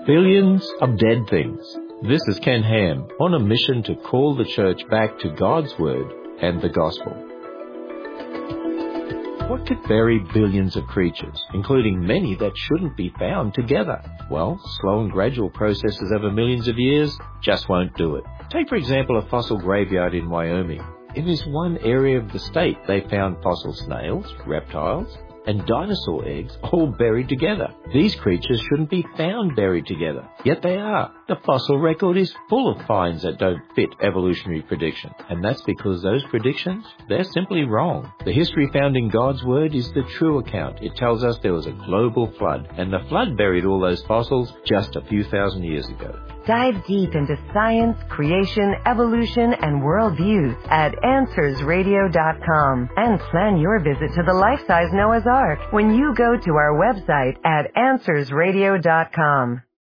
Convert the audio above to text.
Billions of dead things. This is Ken Ham on a mission to call the church back to God's Word and the Gospel. What could bury billions of creatures, including many that shouldn't be found together? Well, slow and gradual processes over millions of years just won't do it. Take, for example, a fossil graveyard in Wyoming. In this one area of the state, they found fossil snails, reptiles, and dinosaur eggs all buried together. These creatures shouldn't be found buried together, yet they are. The fossil record is full of finds that don't fit evolutionary prediction, and that's because those predictions, they're simply wrong. The history found in God's Word is the true account. It tells us there was a global flood, and the flood buried all those fossils just a few thousand years ago. Dive deep into science, creation, evolution, and worldviews at AnswersRadio.com and plan your visit to the life-size Noah's Ark when you go to our website at AnswersRadio.com.